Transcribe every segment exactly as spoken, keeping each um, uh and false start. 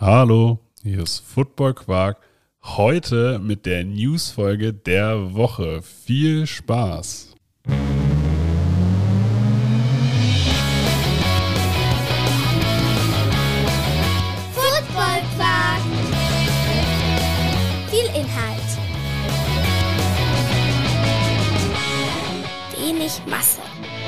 Hallo, hier ist Football Quark. Heute mit der Newsfolge der Woche. Viel Spaß! Football Quark. Viel Inhalt. Wenig Masse.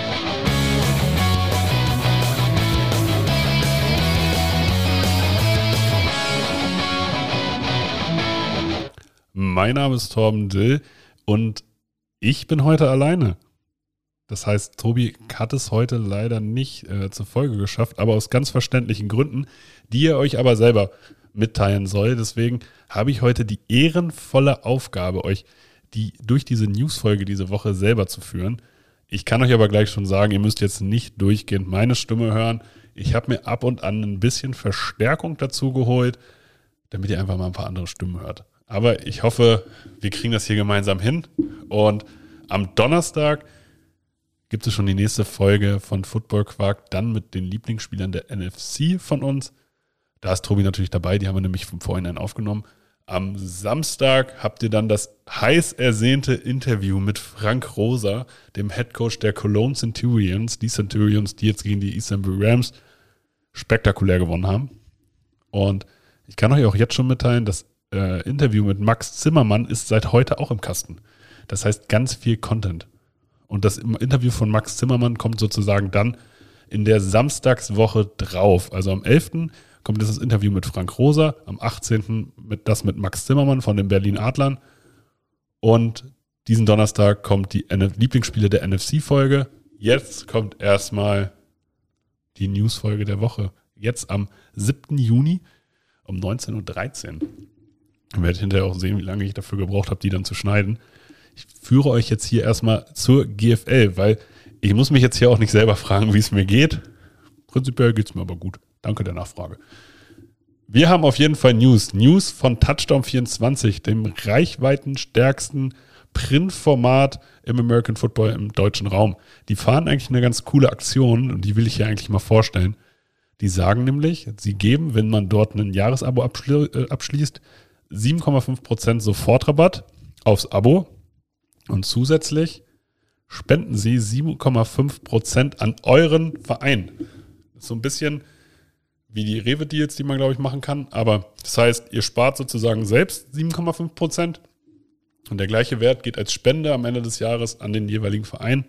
Mein Name ist Torben Dill und ich bin heute alleine. Das heißt, Tobi hat es heute leider nicht äh, zur Folge geschafft, aber aus ganz verständlichen Gründen, die er euch aber selber mitteilen soll. Deswegen habe ich heute die ehrenvolle Aufgabe, euch die durch diese Newsfolge diese Woche selber zu führen. Ich kann euch aber gleich schon sagen, ihr müsst jetzt nicht durchgehend meine Stimme hören. Ich habe mir ab und an ein bisschen Verstärkung dazu geholt, damit ihr einfach mal ein paar andere Stimmen hört. Aber ich hoffe, wir kriegen das hier gemeinsam hin. Und am Donnerstag gibt es schon die nächste Folge von Football Quark, dann mit den Lieblingsspielern der N F C von uns. Da ist Tobi natürlich dabei, die haben wir nämlich vom Vorhinein aufgenommen. Am Samstag habt ihr dann das heiß ersehnte Interview mit Frank Rosa, dem Headcoach der Cologne Centurions. Die Centurions, die jetzt gegen die Istanbul Rams spektakulär gewonnen haben. Und ich kann euch auch jetzt schon mitteilen, dass Äh, Interview mit Max Zimmermann ist seit heute auch im Kasten. Das heißt ganz viel Content. Und das Interview von Max Zimmermann kommt sozusagen dann in der Samstagswoche drauf. Also am elften kommt das Interview mit Frank Rosa, am achtzehnten mit, das mit Max Zimmermann von den Berlin Adlern. Und diesen Donnerstag kommt die N F- Lieblingsspiele der N F C-Folge. Jetzt kommt erstmal die News-Folge der Woche. Jetzt am siebten Juni um neunzehn Uhr dreizehn. Ihr werdet hinterher auch sehen, wie lange ich dafür gebraucht habe, die dann zu schneiden. Ich führe euch jetzt hier erstmal zur G F L, weil ich muss mich jetzt hier auch nicht selber fragen, wie es mir geht. Prinzipiell geht es mir aber gut. Danke der Nachfrage. Wir haben auf jeden Fall News. News von Touchdown vierundzwanzig, dem reichweitenstärksten Printformat im American Football im deutschen Raum. Die fahren eigentlich eine ganz coole Aktion und die will ich hier eigentlich mal vorstellen. Die sagen nämlich, sie geben, wenn man dort ein Jahresabo abschli- äh, abschließt, sieben Komma fünf Prozent Sofortrabatt aufs Abo und zusätzlich spenden sie sieben Komma fünf Prozent an euren Verein. Das ist so ein bisschen wie die Rewe-Deals, die man, glaube ich, machen kann. Aber das heißt, ihr spart sozusagen selbst sieben Komma fünf Prozent und der gleiche Wert geht als Spende am Ende des Jahres an den jeweiligen Verein.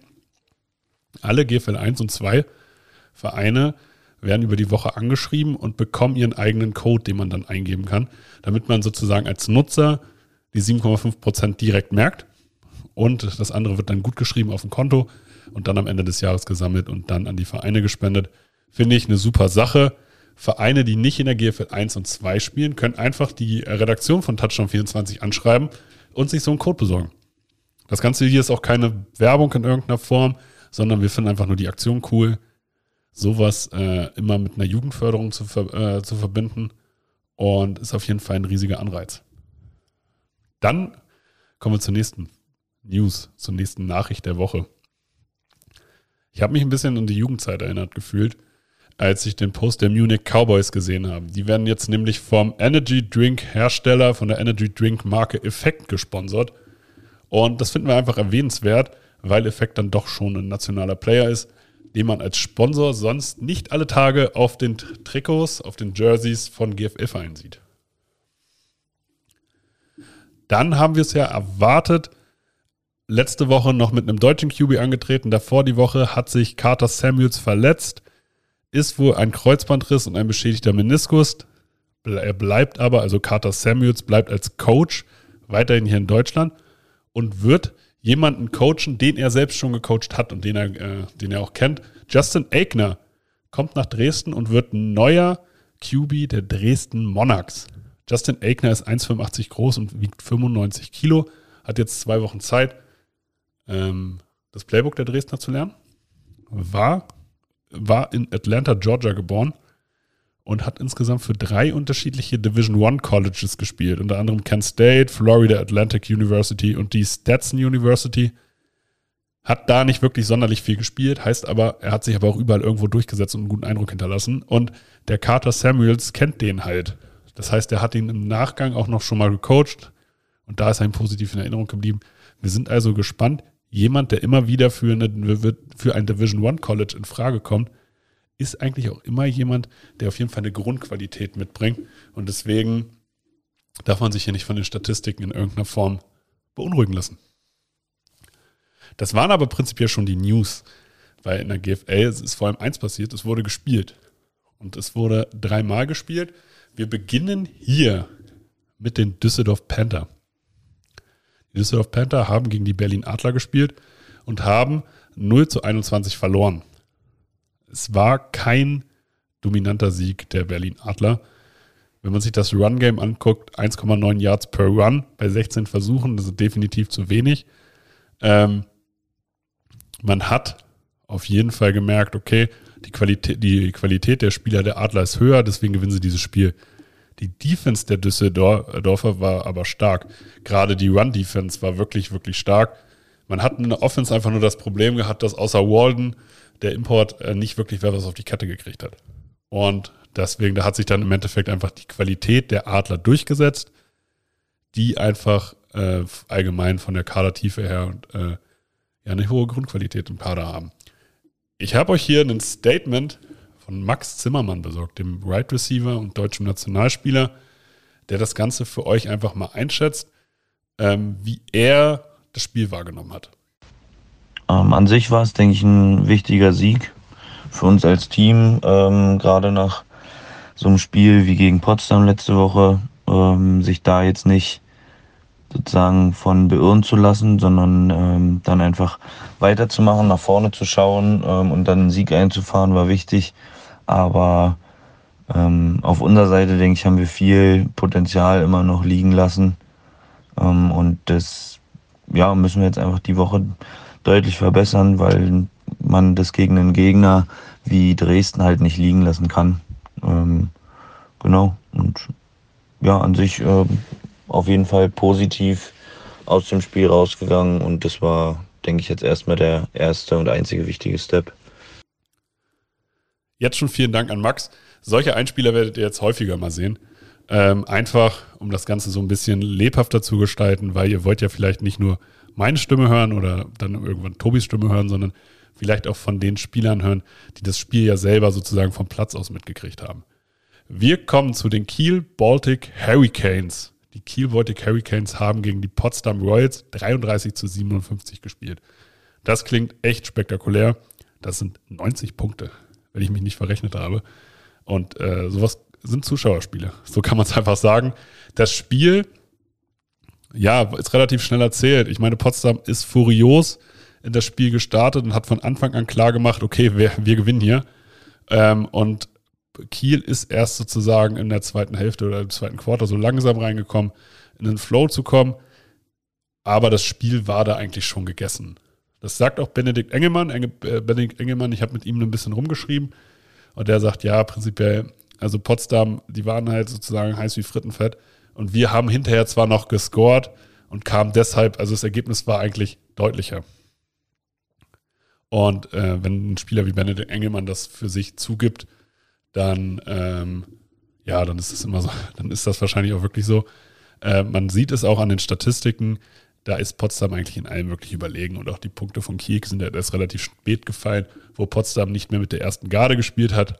Alle G F L eins und zwei Vereine werden über die Woche angeschrieben und bekommen ihren eigenen Code, den man dann eingeben kann, damit man sozusagen als Nutzer die sieben Komma fünf Prozent direkt merkt und das andere wird dann gut geschrieben auf dem Konto und dann am Ende des Jahres gesammelt und dann an die Vereine gespendet. Finde ich eine super Sache. Vereine, die nicht in der G F L eins und zwei spielen, können einfach die Redaktion von Touchdown vierundzwanzig anschreiben und sich so einen Code besorgen. Das Ganze hier ist auch keine Werbung in irgendeiner Form, sondern wir finden einfach nur die Aktion cool, sowas äh, immer mit einer Jugendförderung zu, ver- äh, zu verbinden und ist auf jeden Fall ein riesiger Anreiz. Dann kommen wir zur nächsten News, zur nächsten Nachricht der Woche. Ich habe mich ein bisschen an die Jugendzeit erinnert gefühlt, als ich den Post der Munich Cowboys gesehen habe. Die werden jetzt nämlich vom Energy Drink Hersteller, von der Energy Drink Marke Effekt gesponsert und das finden wir einfach erwähnenswert, weil Effekt dann doch schon ein nationaler Player ist, den man als Sponsor sonst nicht alle Tage auf den Trikots, auf den Jerseys von G F L-Vereinen sieht. Dann haben wir es ja erwartet, letzte Woche noch mit einem deutschen Q B angetreten. Davor die Woche hat sich Carter Samuels verletzt, ist wohl ein Kreuzbandriss und ein beschädigter Meniskus. Er bleibt aber, also Carter Samuels bleibt als Coach weiterhin hier in Deutschland und wird jemanden coachen, den er selbst schon gecoacht hat und den er, äh, den er auch kennt. Justin Aigner kommt nach Dresden und wird neuer Q B der Dresden Monarchs. Justin Aigner ist eins Komma fünfundachtzig groß und wiegt fünfundneunzig Kilo, hat jetzt zwei Wochen Zeit, ähm, das Playbook der Dresdner zu lernen. War, war in Atlanta, Georgia geboren und hat insgesamt für drei unterschiedliche Division One Colleges gespielt, unter anderem Kent State, Florida Atlantic University und die Stetson University. Hat da nicht wirklich sonderlich viel gespielt, heißt aber, er hat sich aber auch überall irgendwo durchgesetzt und einen guten Eindruck hinterlassen. Und der Carter Samuels kennt den halt Das heißt, er hat ihn im Nachgang auch noch schon mal gecoacht und da ist er ihm positiv in Erinnerung geblieben. Wir sind also gespannt. Jemand, der immer wieder für, eine, für ein Division One College in Frage kommt, ist eigentlich auch immer jemand, der auf jeden Fall eine Grundqualität mitbringt. Und deswegen darf man sich hier nicht von den Statistiken in irgendeiner Form beunruhigen lassen. Das waren aber prinzipiell schon die News, weil in der G F L ist vor allem eins passiert, es wurde gespielt. Und es wurde dreimal gespielt. Wir beginnen hier mit den Düsseldorf Panther. Die Düsseldorf Panther haben gegen die Berlin Adler gespielt und haben null zu einundzwanzig verloren. Es war kein dominanter Sieg der Berlin Adler. Wenn man sich das Run-Game anguckt, eins Komma neun Yards per Run bei sechzehn Versuchen, das ist definitiv zu wenig. Ähm, man hat auf jeden Fall gemerkt, okay, die Qualität, die Qualität der Spieler der Adler ist höher, deswegen gewinnen sie dieses Spiel. Die Defense der Düsseldorfer war aber stark. Gerade die Run-Defense war wirklich, wirklich stark. Man hat in der Offense einfach nur das Problem gehabt, dass außer Walden der Import nicht wirklich wer was auf die Kette gekriegt hat. Und deswegen, da hat sich dann im Endeffekt einfach die Qualität der Adler durchgesetzt, die einfach äh, allgemein von der Kadertiefe her und, äh, ja, eine hohe Grundqualität im Kader haben. Ich habe euch hier ein Statement von Max Zimmermann besorgt, dem Right Receiver und deutschem Nationalspieler, der das Ganze für euch einfach mal einschätzt, ähm, wie er das Spiel wahrgenommen hat. Ähm, an sich war es, denke ich, ein wichtiger Sieg für uns als Team, ähm, gerade nach so einem Spiel wie gegen Potsdam letzte Woche, ähm, sich da jetzt nicht sozusagen von beirren zu lassen, sondern ähm, dann einfach weiterzumachen, nach vorne zu schauen ähm, und dann einen Sieg einzufahren, war wichtig. Aber ähm, auf unserer Seite, denke ich, haben wir viel Potenzial immer noch liegen lassen. Ähm, und das ja, müssen wir jetzt einfach die Woche deutlich verbessern, weil man das gegen einen Gegner wie Dresden halt nicht liegen lassen kann. Ähm, genau. Und ja, an sich äh, auf jeden Fall positiv aus dem Spiel rausgegangen. Und das war, denke ich, jetzt erstmal der erste und einzige wichtige Step. Jetzt schon vielen Dank an Max. Solche Einspieler werdet ihr jetzt häufiger mal sehen. Ähm, einfach, um das Ganze so ein bisschen lebhafter zu gestalten, weil ihr wollt ja vielleicht nicht nur meine Stimme hören oder dann irgendwann Tobis Stimme hören, sondern vielleicht auch von den Spielern hören, die das Spiel ja selber sozusagen vom Platz aus mitgekriegt haben. Wir kommen zu den Kiel Baltic Hurricanes. Die Kiel Baltic Hurricanes haben gegen die Potsdam Royals dreiunddreißig zu siebenundfünfzig gespielt. Das klingt echt spektakulär. Das sind neunzig Punkte, wenn ich mich nicht verrechnet habe. Und äh, sowas sind Zuschauerspiele. So kann man es einfach sagen. Das Spiel, ja, ist relativ schnell erzählt. Ich meine, Potsdam ist furios in das Spiel gestartet und hat von Anfang an klar gemacht, okay, wir, wir gewinnen hier. Ähm, und Kiel ist erst sozusagen in der zweiten Hälfte oder im zweiten Quarter so langsam reingekommen, in den Flow zu kommen. Aber das Spiel war da eigentlich schon gegessen. Das sagt auch Benedikt Engelmann. Enge, äh, Benedikt Engelmann, ich habe mit ihm ein bisschen rumgeschrieben. Und der sagt, ja, prinzipiell, also Potsdam, die waren halt sozusagen heiß wie Frittenfett. Und wir haben hinterher zwar noch gescored und kamen deshalb, also das Ergebnis war eigentlich deutlicher. Und äh, wenn ein Spieler wie Benedikt Engelmann das für sich zugibt, dann, ähm, ja, dann ist das immer so, dann ist das wahrscheinlich auch wirklich so. Äh, man sieht es auch an den Statistiken, da ist Potsdam eigentlich in allem wirklich überlegen und auch die Punkte von Kiel sind ja erst relativ spät gefallen, wo Potsdam nicht mehr mit der ersten Garde gespielt hat.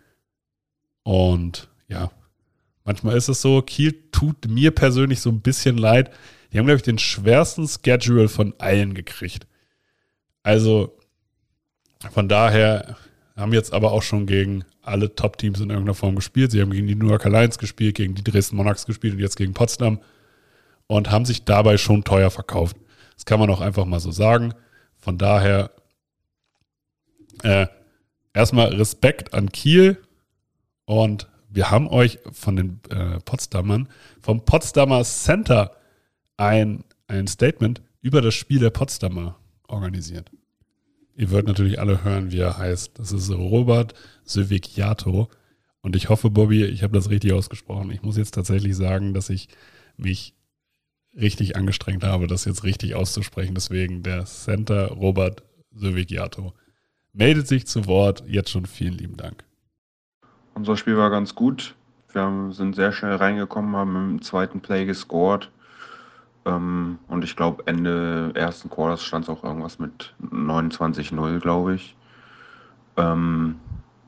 Und ja, manchmal ist es so, Kiel tut mir persönlich so ein bisschen leid. Die haben, glaube ich, den schwersten Schedule von allen gekriegt. Also von daher haben jetzt aber auch schon gegen alle Top-Teams in irgendeiner Form gespielt. Sie haben gegen die New York Alliance gespielt, gegen die Dresden Monarchs gespielt und jetzt gegen Potsdam und haben sich dabei schon teuer verkauft. Das kann man auch einfach mal so sagen. Von daher äh, erstmal Respekt an Kiel und wir haben euch von den äh, Potsdamern, vom Potsdamer Center ein, ein Statement über das Spiel der Potsdamer organisiert. Ihr werdet natürlich alle hören, wie er heißt. Das ist Robert Sövigiato. Und ich hoffe, Bobby, ich habe das richtig ausgesprochen. Ich muss jetzt tatsächlich sagen, dass ich mich richtig angestrengt habe, das jetzt richtig auszusprechen. Deswegen der Center Robert Sövigiato meldet sich zu Wort. Jetzt schon vielen lieben Dank. Unser Spiel war ganz gut. Wir haben, sind sehr schnell reingekommen, haben im zweiten Play gescored. Ähm, und ich glaube, Ende ersten Quarters stand es auch irgendwas mit neunundzwanzig null, glaube ich. Ähm,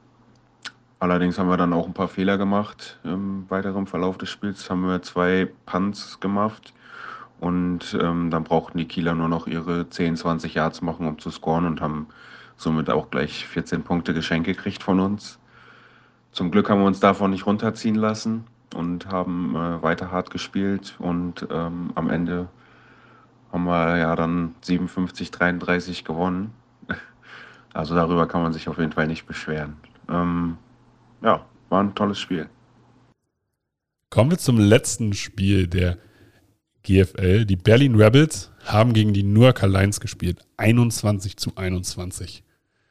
allerdings haben wir dann auch ein paar Fehler gemacht im weiteren Verlauf des Spiels. Haben wir zwei Punts gemacht. Und ähm, dann brauchten die Kieler nur noch ihre zehn, zwanzig Yards machen, um zu scoren und haben somit auch gleich vierzehn Punkte Geschenk gekriegt von uns. Zum Glück haben wir uns davon nicht runterziehen lassen und haben äh, weiter hart gespielt und ähm, am Ende haben wir ja dann siebenundfünfzig dreiunddreißig gewonnen. Also darüber kann man sich auf jeden Fall nicht beschweren. Ähm, ja, war ein tolles Spiel. Kommen wir zum letzten Spiel der G F L. Die Berlin Rebels haben gegen die Newark Lions gespielt. einundzwanzig zu einundzwanzig.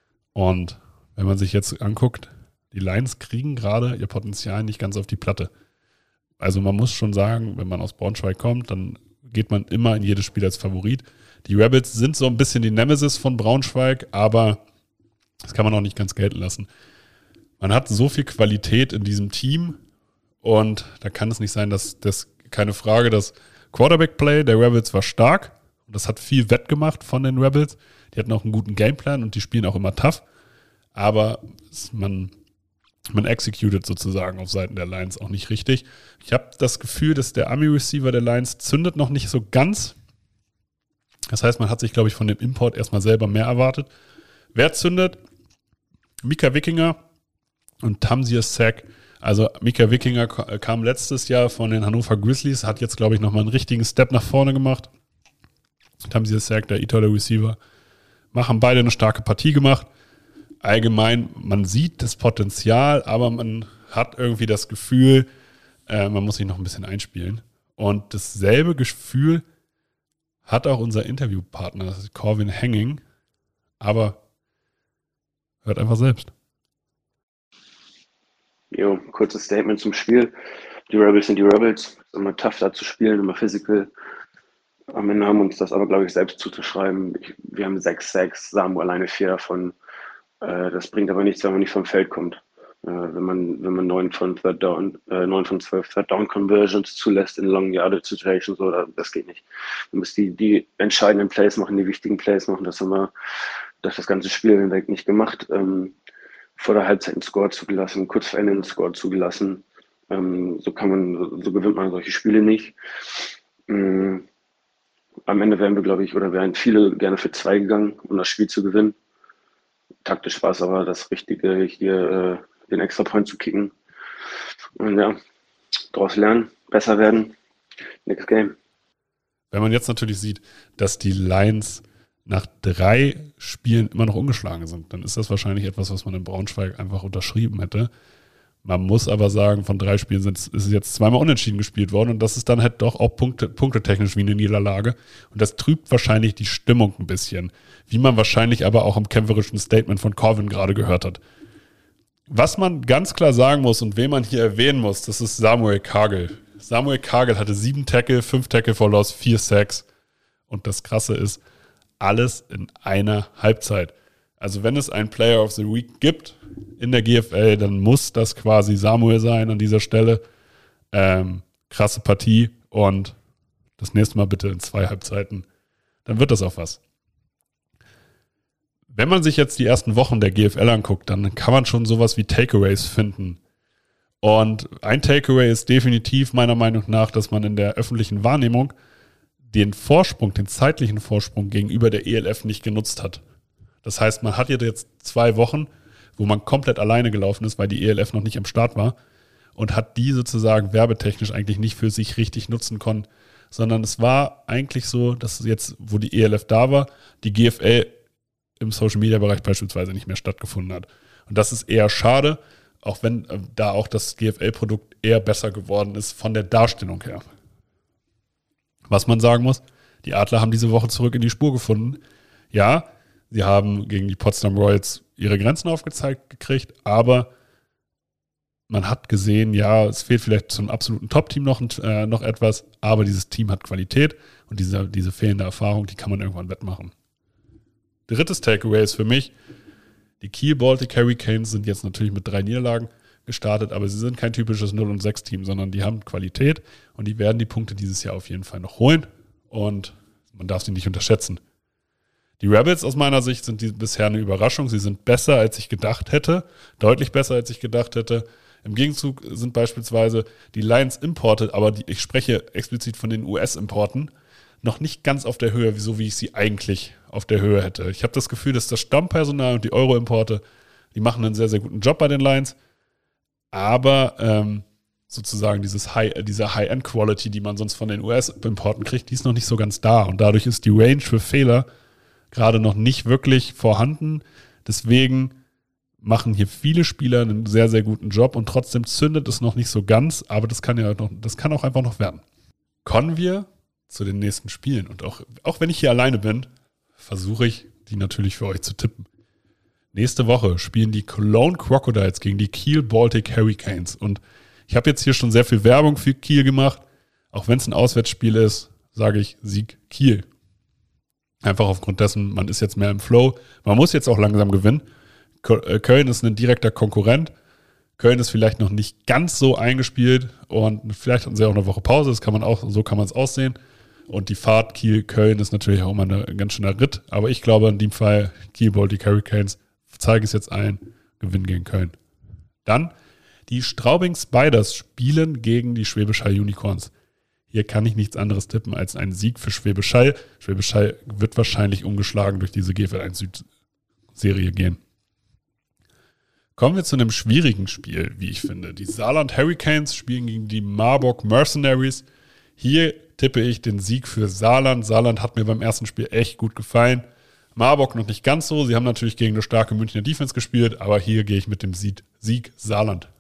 Und wenn man sich jetzt anguckt, die Lions kriegen gerade ihr Potenzial nicht ganz auf die Platte. Also man muss schon sagen, wenn man aus Braunschweig kommt, dann geht man immer in jedes Spiel als Favorit. Die Rebels sind so ein bisschen die Nemesis von Braunschweig, aber das kann man auch nicht ganz gelten lassen. Man hat so viel Qualität in diesem Team und da kann es nicht sein, dass das, keine Frage, das Quarterback-Play der Rebels war stark und das hat viel wettgemacht von den Rebels. Die hatten auch einen guten Gameplan und die spielen auch immer tough, aber es, man, man executed sozusagen auf Seiten der Lions auch nicht richtig. Ich habe das Gefühl, dass der Army-Receiver der Lions zündet noch nicht so ganz. Das heißt, man hat sich, glaube ich, von dem Import erstmal selber mehr erwartet. Wer zündet? Mika Wickinger und Tamsir Sack. Also Mika Wickinger kam letztes Jahr von den Hannover Grizzlies, hat jetzt, glaube ich, nochmal einen richtigen Step nach vorne gemacht. Tamsir Sack, der Itola Receiver, haben beide eine starke Partie gemacht. Allgemein, man sieht das Potenzial, aber man hat irgendwie das Gefühl, äh, man muss sich noch ein bisschen einspielen. Und dasselbe Gefühl hat auch unser Interviewpartner, das ist Corwin Hanging, aber hört einfach selbst. Jo, kurzes Statement zum Spiel. Die Rebels sind die Rebels. Es ist immer tough, da zu spielen, immer physical. Am Ende haben wir uns das aber, glaube ich, selbst zuzuschreiben. Ich, wir haben sechs Sacks, Samu alleine vier davon. Äh, das bringt aber nichts, wenn man nicht vom Feld kommt. Äh, wenn man wenn man neun von Third Down, äh, neun von zwölf Third Down Conversions zulässt in Long Yardage Situations, oder das geht nicht. Man muss die, die entscheidenden Plays machen, die wichtigen Plays machen. Das haben wir durch das ganze Spiel hinweg nicht gemacht. Ähm, vor der Halbzeit einen Score zugelassen, kurz vor Ende einen Score zugelassen. Ähm, so kann man, so gewinnt man solche Spiele nicht. Ähm, am Ende wären wir, glaube ich, oder wären viele gerne für zwei gegangen, um das Spiel zu gewinnen. Taktisch war es aber das Richtige, hier äh, den Extra-Point zu kicken. Und ja, daraus lernen, besser werden. Next Game. Wenn man jetzt natürlich sieht, dass die Lions nach drei Spielen immer noch ungeschlagen sind, dann ist das wahrscheinlich etwas, was man in Braunschweig einfach unterschrieben hätte. Man muss aber sagen, von drei Spielen sind, ist es jetzt zweimal unentschieden gespielt worden und das ist dann halt doch auch Punkte, punktetechnisch wie eine Niederlage. Und das trübt wahrscheinlich die Stimmung ein bisschen, wie man wahrscheinlich aber auch im kämpferischen Statement von Corwin gerade gehört hat. Was man ganz klar sagen muss und wen man hier erwähnen muss, das ist Samuel Kagel. Samuel Kagel hatte sieben Tackle, fünf Tackle for Loss, vier Sacks. Und das Krasse ist, alles in einer Halbzeit. Also wenn es einen Player of the Week gibt in der G F L, dann muss das quasi Samuel sein an dieser Stelle. Ähm, krasse Partie und das nächste Mal bitte in zwei Halbzeiten. Dann wird das auch was. Wenn man sich jetzt die ersten Wochen der G F L anguckt, dann kann man schon sowas wie Takeaways finden. Und ein Takeaway ist definitiv meiner Meinung nach, dass man in der öffentlichen Wahrnehmung den Vorsprung, den zeitlichen Vorsprung gegenüber der E L F nicht genutzt hat. Das heißt, man hat jetzt zwei Wochen, wo man komplett alleine gelaufen ist, weil die E L F noch nicht am Start war und hat die sozusagen werbetechnisch eigentlich nicht für sich richtig nutzen können, sondern es war eigentlich so, dass jetzt, wo die E L F da war, die G F L im Social-Media-Bereich beispielsweise nicht mehr stattgefunden hat. Und das ist eher schade, auch wenn äh, da auch das G F L-Produkt eher besser geworden ist von der Darstellung her. Was man sagen muss, die Adler haben diese Woche zurück in die Spur gefunden. Ja, sie haben gegen die Potsdam Royals ihre Grenzen aufgezeigt gekriegt, aber man hat gesehen, ja, es fehlt vielleicht zum absoluten Top-Team noch, äh, noch etwas, aber dieses Team hat Qualität und diese, diese fehlende Erfahrung, die kann man irgendwann wettmachen. Drittes Takeaway ist für mich, die Kiel Baltic Hurricanes sind jetzt natürlich mit drei Niederlagen gestartet, aber sie sind kein typisches null und sechs Team, sondern die haben Qualität und die werden die Punkte dieses Jahr auf jeden Fall noch holen und man darf sie nicht unterschätzen. Die Rebels aus meiner Sicht sind die bisher eine Überraschung. Sie sind besser, als ich gedacht hätte, deutlich besser, als ich gedacht hätte. Im Gegenzug sind beispielsweise die Lions Importe, aber die, ich spreche explizit von den U S-Importen, noch nicht ganz auf der Höhe, so wie ich sie eigentlich auf der Höhe hätte. Ich habe das Gefühl, dass das Stammpersonal und die Euro-Importe, die machen einen sehr, sehr guten Job bei den Lions, aber ähm, sozusagen dieses High, diese High-End-Quality, die man sonst von den U S-Importen kriegt, die ist noch nicht so ganz da und dadurch ist die Range für Fehler gerade noch nicht wirklich vorhanden. Deswegen machen hier viele Spieler einen sehr, sehr guten Job und trotzdem zündet es noch nicht so ganz, aber das kann ja noch, das kann auch einfach noch werden. Kommen wir zu den nächsten Spielen und auch, auch wenn ich hier alleine bin, versuche ich, die natürlich für euch zu tippen. Nächste Woche spielen die Cologne Crocodiles gegen die Kiel Baltic Hurricanes und ich habe jetzt hier schon sehr viel Werbung für Kiel gemacht. Auch wenn es ein Auswärtsspiel ist, sage ich Sieg Kiel. Einfach aufgrund dessen, man ist jetzt mehr im Flow. Man muss jetzt auch langsam gewinnen. Köln ist ein direkter Konkurrent. Köln ist vielleicht noch nicht ganz so eingespielt und vielleicht hatten sie auch eine Woche Pause. Das kann man auch, so kann man es aussehen. Und die Fahrt Kiel-Köln ist natürlich auch immer ein ganz schöner Ritt. Aber ich glaube in dem Fall Kiel Baltic Hurricanes, zeige es jetzt ein, gewinnen gegen Köln. Dann die Straubing Spiders spielen gegen die Schwäbisch Hall Unicorns. Hier kann ich nichts anderes tippen als einen Sieg für Schwäbisch Hall. Schwäbisch Hall wird wahrscheinlich ungeschlagen durch diese G F L eins Süd-Serie gehen. Kommen wir zu einem schwierigen Spiel, wie ich finde. Die Saarland Hurricanes spielen gegen die Marburg Mercenaries. Hier tippe ich den Sieg für Saarland. Saarland hat mir beim ersten Spiel echt gut gefallen. Marburg noch nicht ganz so. Sie haben natürlich gegen eine starke Münchner Defense gespielt, aber hier gehe ich mit dem Sieg, Sieg Saarland.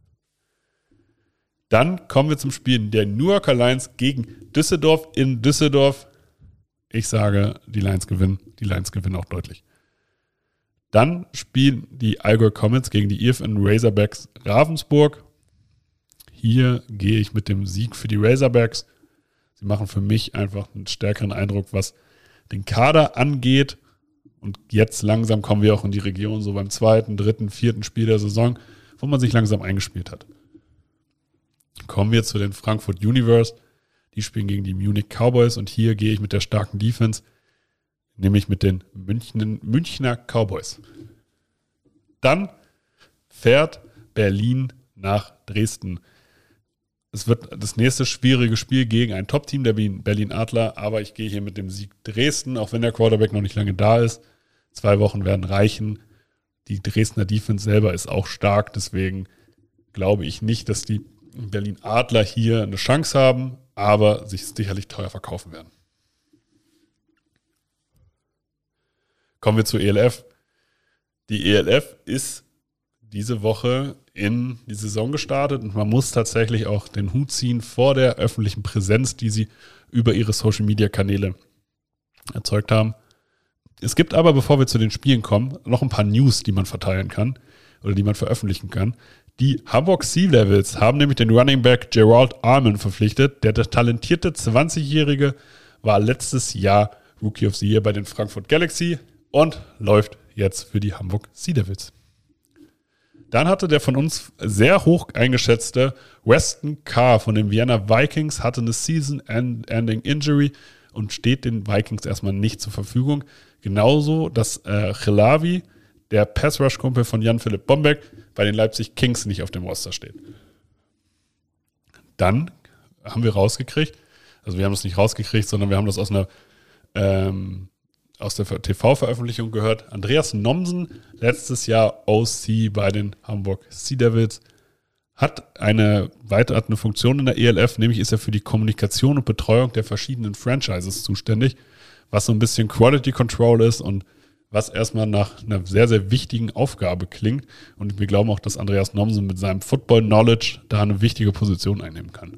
Dann kommen wir zum Spiel der New Yorker Lions gegen Düsseldorf in Düsseldorf. Ich sage, die Lions gewinnen. Die Lions gewinnen auch deutlich. Dann spielen die Allgäu Comets gegen die I F N Razorbacks Ravensburg. Hier gehe ich mit dem Sieg für die Razorbacks. Sie machen für mich einfach einen stärkeren Eindruck, was den Kader angeht. Und jetzt langsam kommen wir auch in die Region, so beim zweiten, dritten, vierten Spiel der Saison, wo man sich langsam eingespielt hat. Kommen wir zu den Frankfurt Universe. Die spielen gegen die Munich Cowboys und hier gehe ich mit der starken Defense, nämlich mit den München, Münchner Cowboys. Dann fährt Berlin nach Dresden. Es wird das nächste schwierige Spiel gegen ein Top-Team der Berlin Adler, aber ich gehe hier mit dem Sieg Dresden, auch wenn der Quarterback noch nicht lange da ist. Zwei Wochen werden reichen. Die Dresdner Defense selber ist auch stark, deswegen glaube ich nicht, dass die Berlin Adler hier eine Chance haben, aber sich sicherlich teuer verkaufen werden. Kommen wir zur E L F. Die E L F ist diese Woche in die Saison gestartet und man muss tatsächlich auch den Hut ziehen vor der öffentlichen Präsenz, die sie über ihre Social-Media-Kanäle erzeugt haben. Es gibt aber, bevor wir zu den Spielen kommen, noch ein paar News, die man verteilen kann oder die man veröffentlichen kann. Die Hamburg Sea Devils haben nämlich den Running Back Gerald Arman verpflichtet. Der talentierte zwanzigjährige war letztes Jahr Rookie of the Year bei den Frankfurt Galaxy und läuft jetzt für die Hamburg Sea Devils. Dann hatte der von uns sehr hoch eingeschätzte Weston Carr von den Vienna Vikings hatte eine Season-Ending Injury und steht den Vikings erstmal nicht zur Verfügung. Genauso, dass äh, Chelavi, der Pass-Rush-Kumpel von Jan-Philipp Bombeck, bei den Leipzig Kings nicht auf dem Roster steht. Dann haben wir rausgekriegt, also wir haben das nicht rausgekriegt, sondern wir haben das aus einer ähm, aus der T V-Veröffentlichung gehört. Andreas Nomsen, letztes Jahr O C bei den Hamburg Sea Devils, hat eine weitere eine Funktion in der E L F, nämlich ist er für die Kommunikation und Betreuung der verschiedenen Franchises zuständig, was so ein bisschen Quality Control ist und was erstmal nach einer sehr, sehr wichtigen Aufgabe klingt. Und wir glauben auch, dass Andreas Nomsen mit seinem Football-Knowledge da eine wichtige Position einnehmen kann.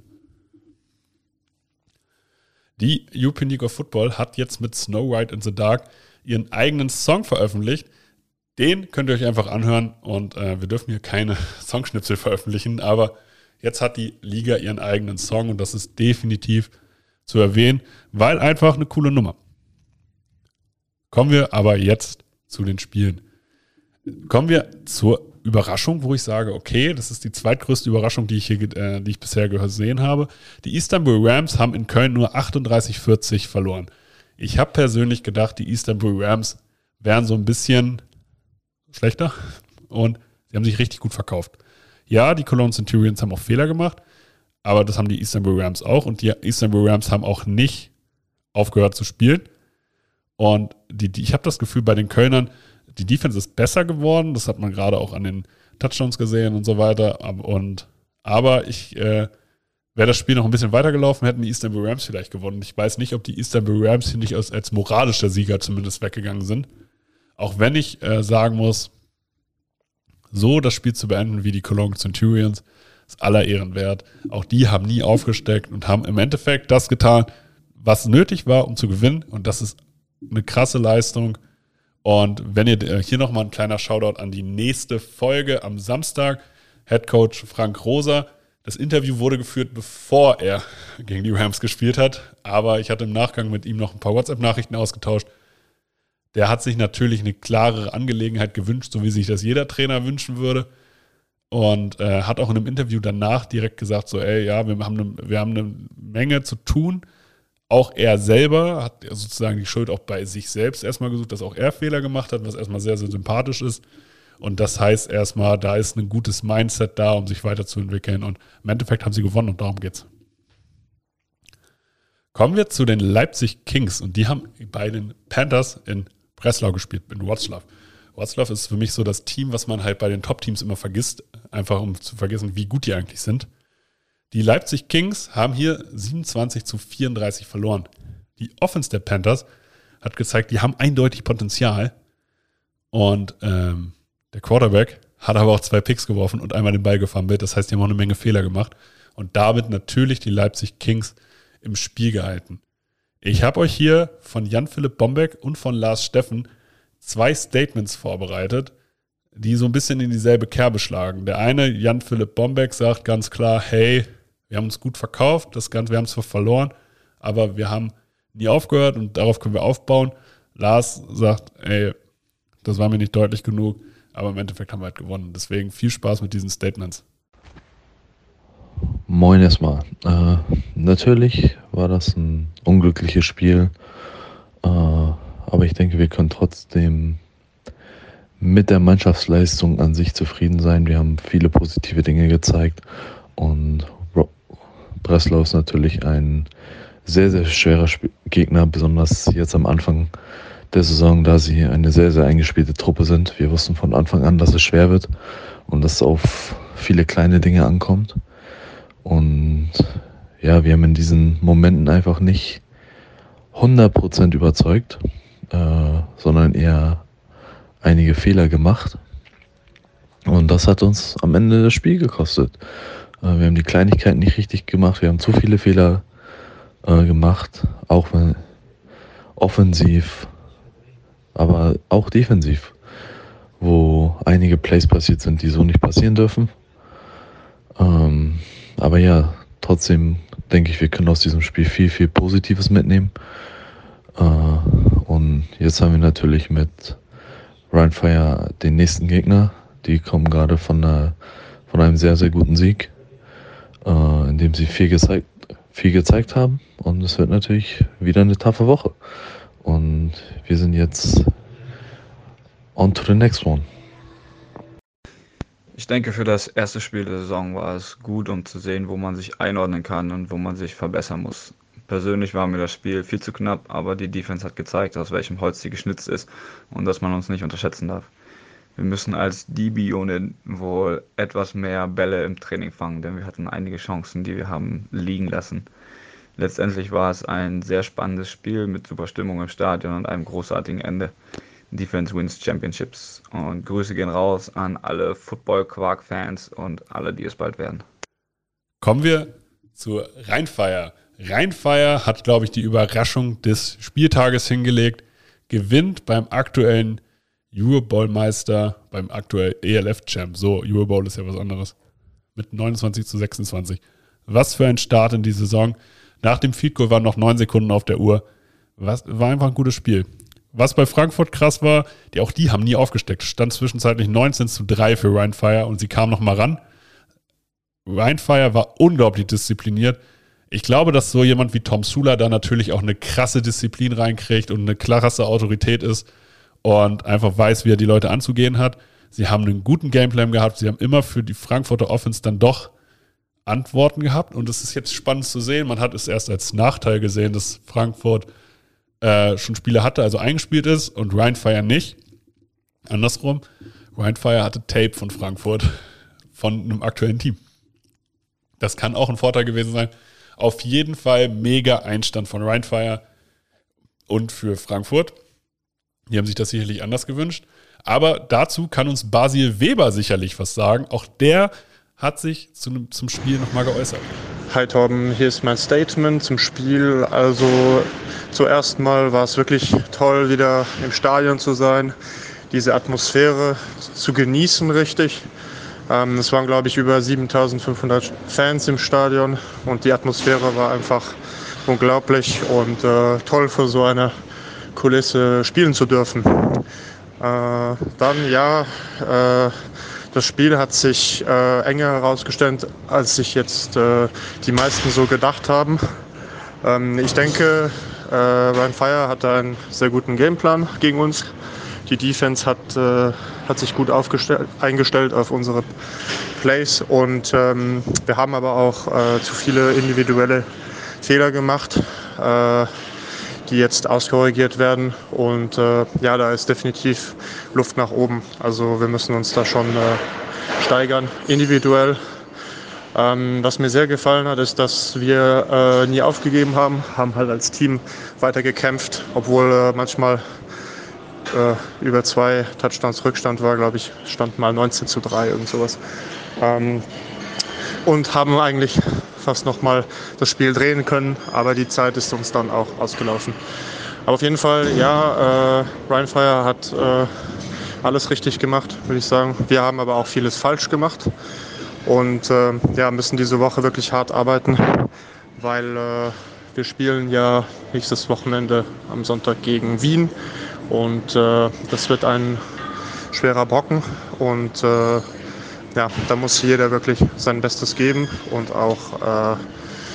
Die European League of Football hat jetzt mit Snow White in the Dark ihren eigenen Song veröffentlicht. Den könnt ihr euch einfach anhören und äh, wir dürfen hier keine Songschnipsel veröffentlichen, aber jetzt hat die Liga ihren eigenen Song und das ist definitiv zu erwähnen, weil einfach eine coole Nummer. Kommen wir aber jetzt zu den Spielen. Kommen wir zur Überraschung, wo ich sage, okay, das ist die zweitgrößte Überraschung, die ich hier, äh, die ich bisher gesehen habe. Die Istanbul Rams haben in Köln nur achtunddreißig vierzig verloren. Ich habe persönlich gedacht, die Istanbul Rams wären so ein bisschen schlechter und sie haben sich richtig gut verkauft. Ja, die Cologne Centurions haben auch Fehler gemacht, aber das haben die Istanbul Rams auch und die Istanbul Rams haben auch nicht aufgehört zu spielen. Und die, die, ich habe das Gefühl, bei den Kölnern, die Defense ist besser geworden, das hat man gerade auch an den Touchdowns gesehen und so weiter. Und, aber ich, äh, wäre das Spiel noch ein bisschen weitergelaufen, hätten die Istanbul Rams vielleicht gewonnen. Ich weiß nicht, ob die Istanbul Rams hier nicht als, als moralischer Sieger zumindest weggegangen sind. Auch wenn ich äh, sagen muss, so das Spiel zu beenden wie die Cologne Centurions, ist aller Ehren wert. Auch die haben nie aufgesteckt und haben im Endeffekt das getan, was nötig war, um zu gewinnen. Und das ist eine krasse Leistung. Und wenn ihr äh, hier nochmal ein kleiner Shoutout an die nächste Folge am Samstag, Head Coach Frank Rosa. Das Interview wurde geführt, bevor er gegen die Rams gespielt hat. Aber ich hatte im Nachgang mit ihm noch ein paar WhatsApp-Nachrichten ausgetauscht. Der hat sich natürlich eine klarere Angelegenheit gewünscht, so wie sich das jeder Trainer wünschen würde. Und äh, hat auch in einem Interview danach direkt gesagt, so, ey, ja, wir haben eine, wir haben eine Menge zu tun. Auch er selber hat sozusagen die Schuld auch bei sich selbst erstmal gesucht, dass auch er Fehler gemacht hat, was erstmal sehr, sehr sympathisch ist. Und das heißt erstmal, da ist ein gutes Mindset da, um sich weiterzuentwickeln. Und im Endeffekt haben sie gewonnen und darum geht's. Kommen wir zu den Leipzig Kings. Und die haben bei den Panthers in Breslau gespielt, in Wrocław. Wrocław ist für mich so das Team, was man halt bei den Top-Teams immer vergisst, einfach um zu vergessen, wie gut die eigentlich sind. Die Leipzig Kings haben hier siebenundzwanzig zu vierunddreißig verloren. Die Offense der Panthers hat gezeigt, die haben eindeutig Potenzial. Und ähm, der Quarterback hat aber auch zwei Picks geworfen und einmal den Ball gefummelt. Das heißt, die haben auch eine Menge Fehler gemacht. Und damit natürlich die Leipzig Kings im Spiel gehalten. Ich habe euch hier von Jan-Philipp Bombeck und von Lars Steffen zwei Statements vorbereitet, die so ein bisschen in dieselbe Kerbe schlagen. Der eine, Jan-Philipp Bombeck, sagt ganz klar, hey, wir haben uns gut verkauft, das Ganze, wir haben zwar verloren, aber wir haben nie aufgehört und darauf können wir aufbauen. Lars sagt, ey, das war mir nicht deutlich genug, aber im Endeffekt haben wir halt gewonnen. Deswegen viel Spaß mit diesen Statements. Moin erstmal. Äh, natürlich war das ein unglückliches Spiel, äh, aber ich denke, wir können trotzdem mit der Mannschaftsleistung an sich zufrieden sein. Wir haben viele positive Dinge gezeigt und Breslau ist natürlich ein sehr, sehr schwerer Sp- Gegner, besonders jetzt am Anfang der Saison, da sie eine sehr, sehr eingespielte Truppe sind. Wir wussten von Anfang an, dass es schwer wird und dass es auf viele kleine Dinge ankommt. Und ja, wir haben in diesen Momenten einfach nicht hundert Prozent überzeugt, äh, sondern eher einige Fehler gemacht. Und das hat uns am Ende das Spiel gekostet. Äh, wir haben die Kleinigkeiten nicht richtig gemacht, wir haben zu viele Fehler äh, gemacht, auch wenn offensiv, aber auch defensiv, wo einige Plays passiert sind, die so nicht passieren dürfen. Ähm, aber ja, trotzdem denke ich, wir können aus diesem Spiel viel, viel Positives mitnehmen. Äh, und jetzt haben wir natürlich mit Rheinfire den nächsten Gegner. Die kommen gerade von, einer, von einem sehr, sehr guten Sieg, äh, in dem sie viel gezeigt, viel gezeigt haben. Und es wird natürlich wieder eine taffe Woche. Und wir sind jetzt on to the next one. Ich denke, für das erste Spiel der Saison war es gut, um zu sehen, wo man sich einordnen kann und wo man sich verbessern muss. Persönlich war mir das Spiel viel zu knapp, aber die Defense hat gezeigt, aus welchem Holz sie geschnitzt ist und dass man uns nicht unterschätzen darf. Wir müssen als D B-Unit wohl etwas mehr Bälle im Training fangen, denn wir hatten einige Chancen, die wir haben liegen lassen. Letztendlich war es ein sehr spannendes Spiel mit super Stimmung im Stadion und einem großartigen Ende. Defense wins Championships. Und Grüße gehen raus an alle Football-Quark-Fans und alle, die es bald werden. Kommen wir zu Rheinfire. Rheinfire hat, glaube ich, die Überraschung des Spieltages hingelegt, gewinnt beim aktuellen Eurobowl-Meister, beim aktuellen E L F-Champ. So, Eurobowl ist ja was anderes. Mit neunundzwanzig zu sechsundzwanzig. Was für ein Start in die Saison. Nach dem Field Goal waren noch neun Sekunden auf der Uhr. Was, war einfach ein gutes Spiel. Was bei Frankfurt krass war, die auch die haben nie aufgesteckt. Stand zwischenzeitlich neunzehn zu drei für Rhein Fire und sie kamen noch mal ran. Rhein Fire war unglaublich diszipliniert. Ich glaube, dass so jemand wie Tom Sula da natürlich auch eine krasse Disziplin reinkriegt und eine krasse Autorität ist und einfach weiß, wie er die Leute anzugehen hat. Sie haben einen guten Gameplan gehabt. Sie haben immer für die Frankfurter Offense dann doch Antworten gehabt. Und es ist jetzt spannend zu sehen. Man hat es erst als Nachteil gesehen, dass Frankfurt äh, schon Spieler hatte, also eingespielt ist und Rhein Fire nicht. Andersrum, Rhein Fire hatte Tape von Frankfurt, von einem aktuellen Team. Das kann auch ein Vorteil gewesen sein. Auf jeden Fall mega Einstand von Rhein Fire und für Frankfurt. Die haben sich das sicherlich anders gewünscht. Aber dazu kann uns Basil Weber sicherlich was sagen. Auch der hat sich zu, zum Spiel nochmal geäußert. Hi Torben, hier ist mein Statement zum Spiel. Also zuerst mal war es wirklich toll, wieder im Stadion zu sein, diese Atmosphäre zu genießen richtig. Ähm, es waren, glaube ich, über siebentausendfünfhundert Fans im Stadion und die Atmosphäre war einfach unglaublich und äh, toll für so eine Kulisse spielen zu dürfen. Äh, dann ja, äh, das Spiel hat sich äh, enger herausgestellt, als sich jetzt äh, die meisten so gedacht haben. Ähm, ich denke, äh, Rhein Fire hatte einen sehr guten Gameplan gegen uns. Die Defense hat, äh, hat sich gut aufgestellt, eingestellt auf unsere Plays und ähm, wir haben aber auch äh, zu viele individuelle Fehler gemacht, äh, die jetzt auskorrigiert werden und äh, ja, da ist definitiv Luft nach oben. Also wir müssen uns da schon äh, steigern, individuell. Ähm, was mir sehr gefallen hat, ist, dass wir äh, nie aufgegeben haben, haben halt als Team weiter gekämpft, obwohl äh, manchmal äh, über zwei Touchdowns Rückstand war, glaube ich, stand mal neunzehn zu drei, irgend sowas. Ähm, und haben eigentlich fast nochmal das Spiel drehen können, aber die Zeit ist uns dann auch ausgelaufen. Aber auf jeden Fall, ja, äh, Rhein Fire hat äh, alles richtig gemacht, würde ich sagen. Wir haben aber auch vieles falsch gemacht und äh, ja, müssen diese Woche wirklich hart arbeiten, weil äh, wir spielen ja nächstes Wochenende am Sonntag gegen Wien und äh, das wird ein schwerer Brocken und äh, ja, da muss jeder wirklich sein Bestes geben und auch äh,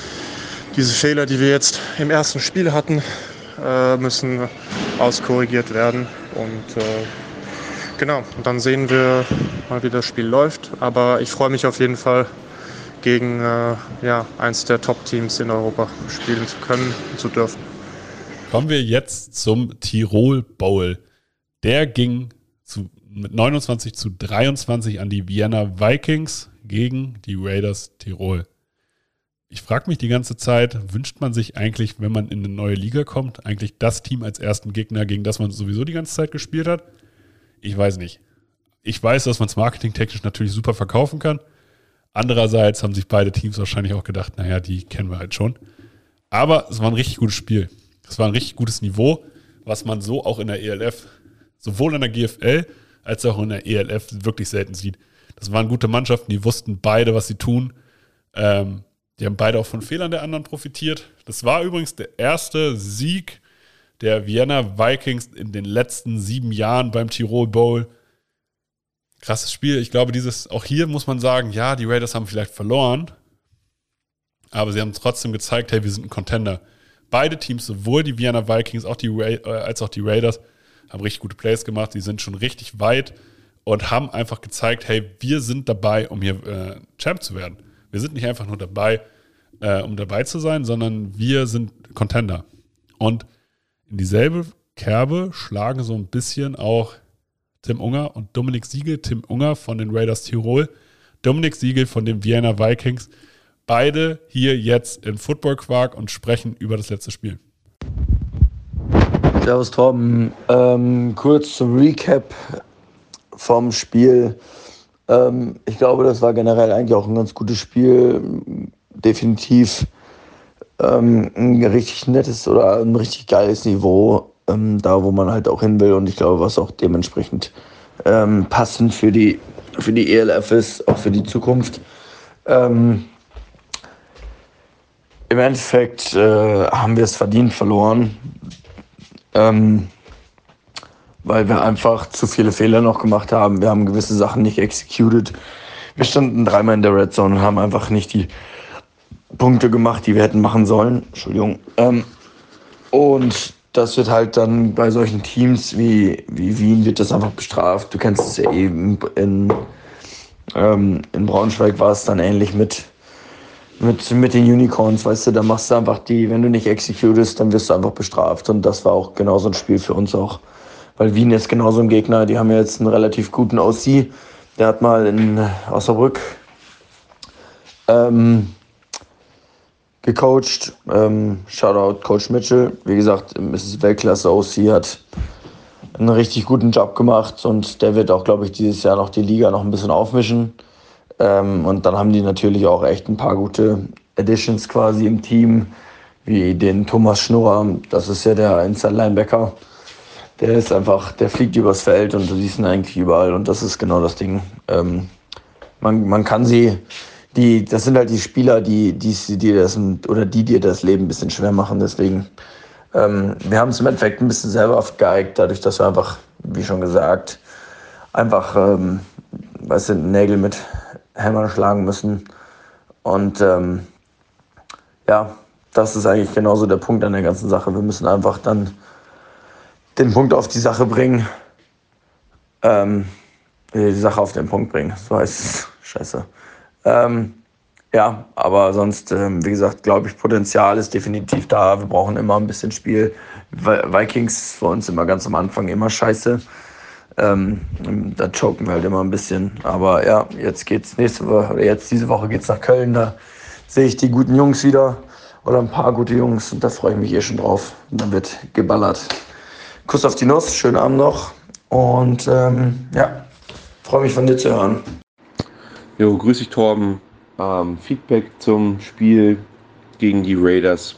diese Fehler, die wir jetzt im ersten Spiel hatten, äh, müssen auskorrigiert werden und äh, genau, und dann sehen wir mal, wie das Spiel läuft, aber ich freue mich auf jeden Fall, gegen äh, ja, eins der Top-Teams in Europa spielen zu können und zu dürfen. Kommen wir jetzt zum Tirol Bowl. Der ging zu mit neunundzwanzig zu dreiundzwanzig an die Vienna Vikings gegen die Raiders Tirol. Ich frage mich die ganze Zeit, wünscht man sich eigentlich, wenn man in eine neue Liga kommt, eigentlich das Team als ersten Gegner, gegen das man sowieso die ganze Zeit gespielt hat? Ich weiß nicht. Ich weiß, dass man es marketingtechnisch natürlich super verkaufen kann. Andererseits haben sich beide Teams wahrscheinlich auch gedacht, naja, die kennen wir halt schon. Aber es war ein richtig gutes Spiel. Es war ein richtig gutes Niveau, was man so auch in der E L F, sowohl in der G F L als auch in der E L F wirklich selten sieht. Das waren gute Mannschaften, die wussten beide, was sie tun. Ähm, die haben beide auch von Fehlern der anderen profitiert. Das war übrigens der erste Sieg der Vienna Vikings in den letzten sieben Jahren beim Tirol Bowl. Krasses Spiel. Ich glaube, dieses, auch hier muss man sagen, ja, die Raiders haben vielleicht verloren, aber sie haben trotzdem gezeigt, hey, wir sind ein Contender. Beide Teams, sowohl die Vienna Vikings auch die Ra- äh, als auch die Raiders, haben richtig gute Plays gemacht, die sind schon richtig weit und haben einfach gezeigt, hey, wir sind dabei, um hier äh, Champ zu werden. Wir sind nicht einfach nur dabei, äh, um dabei zu sein, sondern wir sind Contender. Und in dieselbe Kerbe schlagen so ein bisschen auch Tim Unger und Dominik Siegel. Tim Unger von den Raiders Tirol, Dominik Siegel von den Vienna Vikings. Beide hier jetzt in Football Quark und sprechen über das letzte Spiel. Servus Torben, ähm, kurz zum Recap vom Spiel. Ähm, ich glaube, das war generell eigentlich auch ein ganz gutes Spiel. Definitiv ähm, ein richtig nettes oder ein richtig geiles Niveau, ähm, da wo man halt auch hin will und ich glaube, was auch dementsprechend ähm, passend für die, für die E L F ist, auch für die Zukunft. Ähm, Im Endeffekt äh, haben wir es verdient verloren. Ähm, weil wir einfach zu viele Fehler noch gemacht haben. Wir haben gewisse Sachen nicht executed. Wir standen dreimal in der Red Zone und haben einfach nicht die Punkte gemacht, die wir hätten machen sollen. Entschuldigung. Ähm, und das wird halt dann bei solchen Teams wie, wie Wien wird das einfach bestraft. Du kennst es ja eben. In, ähm, in Braunschweig war es dann ähnlich mit, mit, mit den Unicorns, weißt du, da machst du einfach die, wenn du nicht executest, dann wirst du einfach bestraft. Und das war auch genauso ein Spiel für uns auch. Weil Wien ist genauso ein Gegner, die haben ja jetzt einen relativ guten O C. Der hat mal in Osnabrück ähm, gecoacht. Ähm, Shoutout Coach Mitchell. Wie gesagt, es ist Weltklasse O C, hat einen richtig guten Job gemacht und der wird auch, glaube ich, dieses Jahr noch die Liga noch ein bisschen aufmischen. Ähm, und dann haben die natürlich auch echt ein paar gute Additions quasi im Team, wie den Thomas Schnurrer. Das ist ja der Inside Linebacker. Der ist einfach, der fliegt übers Feld und du siehst ihn eigentlich überall und das ist genau das Ding. Ähm, man, man kann sie, die, das sind halt die Spieler, die, die, die das oder die dir das Leben ein bisschen schwer machen. Deswegen, ähm, wir haben es im Endeffekt ein bisschen selber geeignet, dadurch, dass wir einfach, wie schon gesagt, einfach, ähm, weißt du, Nägel mit Hämmern schlagen müssen. Und ähm, ja, das ist eigentlich genauso der Punkt an der ganzen Sache. Wir müssen einfach dann den Punkt auf die Sache bringen. Ähm, die Sache auf den Punkt bringen. So heißt es. Scheiße. Ähm, ja, aber sonst, ähm, wie gesagt, glaube ich, Potenzial ist definitiv da. Wir brauchen immer ein bisschen Spiel. Vikings für uns immer ganz am Anfang immer scheiße. Ähm, da choken wir halt immer ein bisschen. Aber ja, jetzt geht's nächste Woche, oder jetzt diese Woche geht's nach Köln. Da sehe ich die guten Jungs wieder. Oder ein paar gute Jungs. Und da freue ich mich eh schon drauf. Und dann wird geballert. Kuss auf die Nuss, schönen Abend noch und ähm, ja, freue mich von dir zu hören. Jo, grüß dich Torben. Ähm, Feedback zum Spiel gegen die Raiders.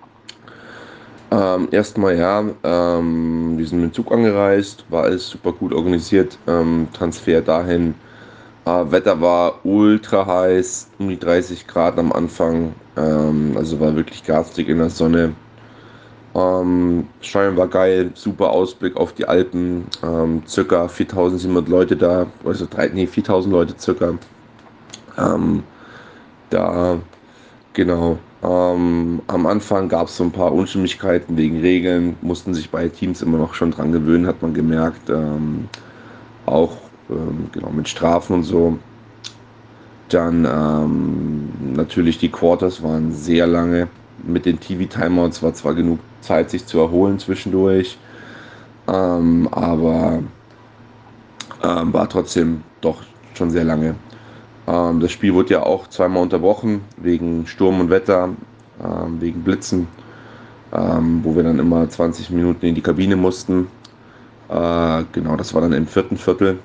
Ähm, erstmal ja, ähm, wir sind mit dem Zug angereist, war alles super gut organisiert, ähm, Transfer dahin. Äh, Wetter war ultra heiß, um die dreißig Grad am Anfang, ähm, also war wirklich garstig in der Sonne. Ähm, Stadion war geil, super Ausblick auf die Alpen, ähm, circa viertausendsiebenhundert Leute da, also drei, nee, viertausend Leute circa. Ähm, da, genau, ähm, am Anfang gab es so ein paar Unstimmigkeiten wegen Regeln, mussten sich beide Teams immer noch schon dran gewöhnen, hat man gemerkt, ähm, auch ähm, genau mit Strafen und so. Dann ähm, natürlich die Quarters waren sehr lange. Mit den T V-Timeouts war zwar genug Zeit, sich zu erholen zwischendurch, ähm, aber ähm, war trotzdem doch schon sehr lange. Ähm, das Spiel wurde ja auch zweimal unterbrochen, wegen Sturm und Wetter, ähm, wegen Blitzen, ähm, wo wir dann immer zwanzig Minuten in die Kabine mussten. Äh, genau, das war dann im vierten Viertel.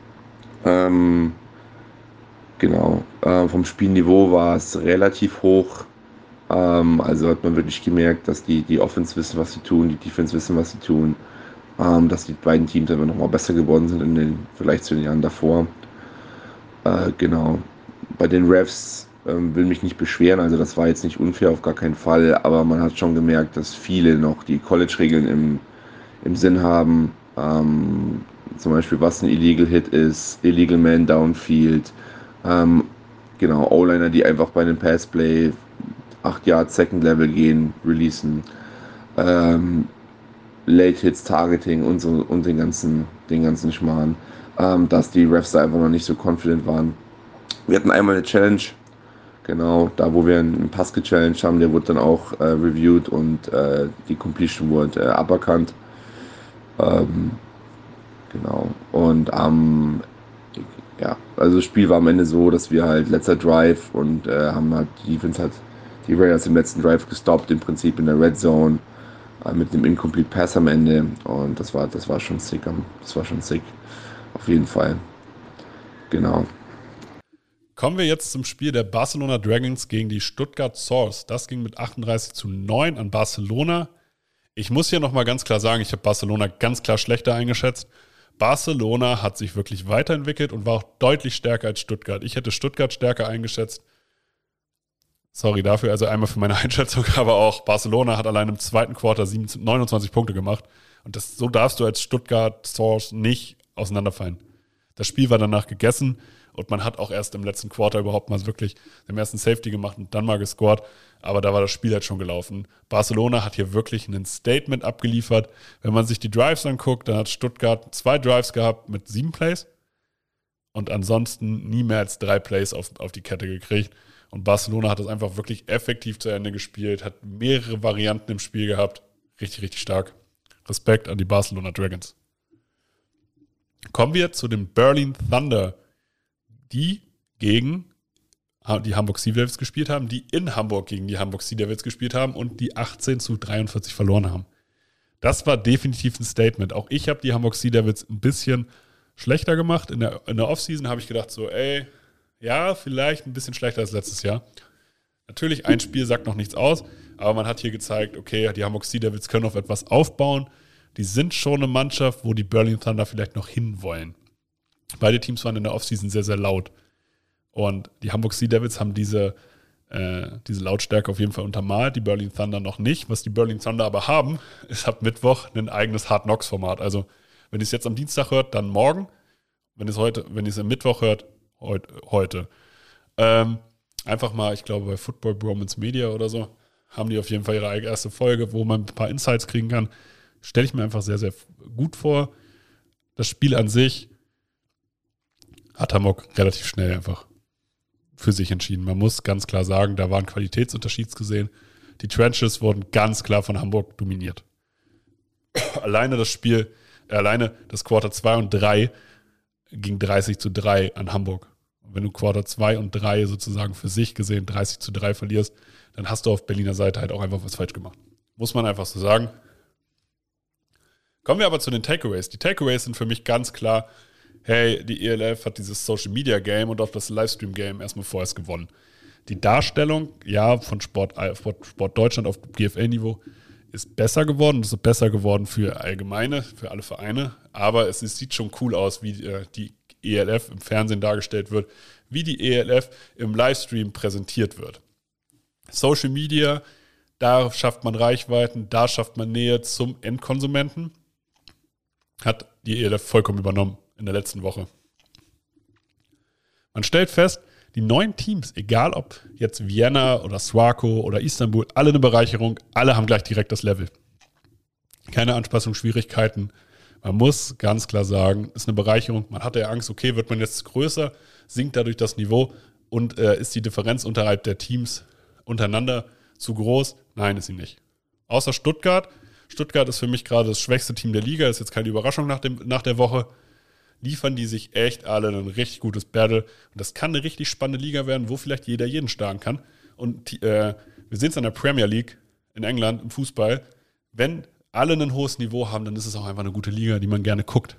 Ähm, genau, äh, vom Spielniveau war es relativ hoch. Ähm, also hat man wirklich gemerkt, dass die, die Offense wissen, was sie tun, die Defense wissen, was sie tun, ähm, dass die beiden Teams einfach nochmal besser geworden sind in den, vielleicht zu den Jahren davor. Äh, genau. Bei den Refs ähm, will mich nicht beschweren, also das war jetzt nicht unfair, auf gar keinen Fall, aber man hat schon gemerkt, dass viele noch die College-Regeln im, im Sinn haben, ähm, zum Beispiel was ein Illegal Hit ist, Illegal Man Downfield, ähm, genau, O-Liner, die einfach bei einem Passplay acht Yard Second Level gehen, releasen, ähm, Late Hits Targeting und so und den ganzen, den ganzen Schmarrn, ähm, dass die Refs da einfach noch nicht so confident waren. Wir hatten einmal eine Challenge, genau, da wo wir einen Pass gechallenged haben, der wurde dann auch äh, reviewed und äh, die Completion wurde äh, aberkannt. Ähm, genau. Und am ähm, ja, also das Spiel war am Ende so, dass wir halt letzter Drive und äh, haben halt die Defense hat die Raiders im letzten Drive gestoppt, im Prinzip in der Red Zone, äh, mit einem Incomplete Pass am Ende. Und das war, das war schon sick. Das war schon sick. Auf jeden Fall. Genau. Kommen wir jetzt zum Spiel der Barcelona Dragons gegen die Stuttgart Source. Das ging mit achtunddreißig zu neun an Barcelona. Ich muss hier nochmal ganz klar sagen, ich habe Barcelona ganz klar schlechter eingeschätzt. Barcelona hat sich wirklich weiterentwickelt und war auch deutlich stärker als Stuttgart. Ich hätte Stuttgart stärker eingeschätzt. Sorry dafür, also einmal für meine Einschätzung, aber auch Barcelona hat allein im zweiten Quarter neunundzwanzig Punkte gemacht Und das, so darfst du als Stuttgart-Source nicht auseinanderfallen. Das Spiel war danach gegessen und man hat auch erst im letzten Quarter überhaupt mal wirklich den ersten Safety gemacht und dann mal gescored. Aber da war das Spiel halt schon gelaufen. Barcelona hat hier wirklich ein Statement abgeliefert. Wenn man sich die Drives anguckt, dann hat Stuttgart zwei Drives gehabt mit sieben Plays und ansonsten nie mehr als drei Plays auf, auf die Kette gekriegt. Und Barcelona hat das einfach wirklich effektiv zu Ende gespielt, hat mehrere Varianten im Spiel gehabt. Richtig, richtig stark. Respekt an die Barcelona Dragons. Kommen wir zu den Berlin Thunder, die gegen die Hamburg Sea Devils gespielt haben, die in Hamburg gegen die Hamburg Sea Devils gespielt haben und die achtzehn zu dreiundvierzig verloren haben. Das war definitiv ein Statement. Auch ich habe die Hamburg Sea Devils ein bisschen schlechter gemacht. In der, in der Offseason habe ich gedacht so, ey, ja, vielleicht ein bisschen schlechter als letztes Jahr. Natürlich, ein Spiel sagt noch nichts aus, aber man hat hier gezeigt, okay, die Hamburg Sea Devils können auf etwas aufbauen. Die sind schon eine Mannschaft, wo die Berlin Thunder vielleicht noch hinwollen. Beide Teams waren in der Offseason sehr, sehr laut. Und die Hamburg Sea Devils haben diese, äh, diese Lautstärke auf jeden Fall untermalt, die Berlin Thunder noch nicht. Was die Berlin Thunder aber haben, ist ab Mittwoch ein eigenes Hard Knocks Format. Also wenn ihr es jetzt am Dienstag hört, dann morgen. Wenn ihr es heute, wenn ihr es am Mittwoch hört, heut, heute. Ähm, einfach mal, ich glaube bei Football Bromance Media oder so, haben die auf jeden Fall ihre erste Folge, wo man ein paar Insights kriegen kann. Stelle ich mir einfach sehr, sehr gut vor. Das Spiel an sich hat Hamburg relativ schnell einfach für sich entschieden. Man muss ganz klar sagen, da war ein Qualitätsunterschied gesehen. Die Trenches wurden ganz klar von Hamburg dominiert. Alleine das Spiel, äh, alleine das Quarter zwei und drei ging dreißig zu drei an Hamburg. Und wenn du Quarter zwei und drei sozusagen für sich gesehen dreißig zu drei verlierst, dann hast du auf Berliner Seite halt auch einfach was falsch gemacht. Muss man einfach so sagen. Kommen wir aber zu den Takeaways. Die Takeaways sind für mich ganz klar, hey, die E L F hat dieses Social Media Game und auch das Livestream Game erstmal vorerst gewonnen. Die Darstellung, ja, von Sport, Sport Deutschland auf G F L-Niveau ist besser geworden. Das ist besser geworden für allgemeine, für alle Vereine. Aber es, es sieht schon cool aus, wie äh, die E L F im Fernsehen dargestellt wird, wie die E L F im Livestream präsentiert wird. Social Media, da schafft man Reichweiten, da schafft man Nähe zum Endkonsumenten. Hat die E L F vollkommen übernommen in der letzten Woche. Man stellt fest, die neuen Teams, egal ob jetzt Vienna oder Swarco oder Istanbul, alle eine Bereicherung, alle haben gleich direkt das Level. Keine Anpassungsschwierigkeiten. Man muss ganz klar sagen, ist eine Bereicherung. Man hatte ja Angst, okay, wird man jetzt größer, sinkt dadurch das Niveau und äh, ist die Differenz unterhalb der Teams untereinander zu groß? Nein, ist sie nicht. Außer Stuttgart. Stuttgart ist für mich gerade das schwächste Team der Liga, ist jetzt keine Überraschung nach, dem, nach der Woche. Liefern die sich echt alle ein richtig gutes Battle. Und das kann eine richtig spannende Liga werden, wo vielleicht jeder jeden schlagen kann. Und äh, wir sehen es an der Premier League in England im Fußball. Wenn alle ein hohes Niveau haben, dann ist es auch einfach eine gute Liga, die man gerne guckt.